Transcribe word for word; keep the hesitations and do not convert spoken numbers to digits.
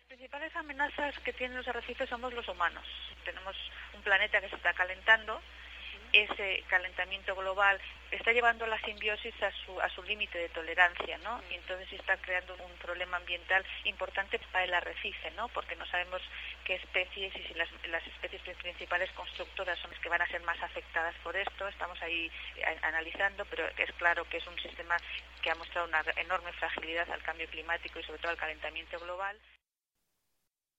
Las principales amenazas que tienen los arrecifes somos los humanos. Tenemos un planeta que se está calentando. Ese calentamiento global está llevando la simbiosis a su a su límite de tolerancia, ¿no? Y entonces está creando un problema ambiental importante para el arrecife, ¿no? Porque no sabemos qué especies y si las, las especies principales constructoras son las que van a ser más afectadas por esto. Estamos ahí a, analizando, pero es claro que es un sistema que ha mostrado una enorme fragilidad al cambio climático y sobre todo al calentamiento global.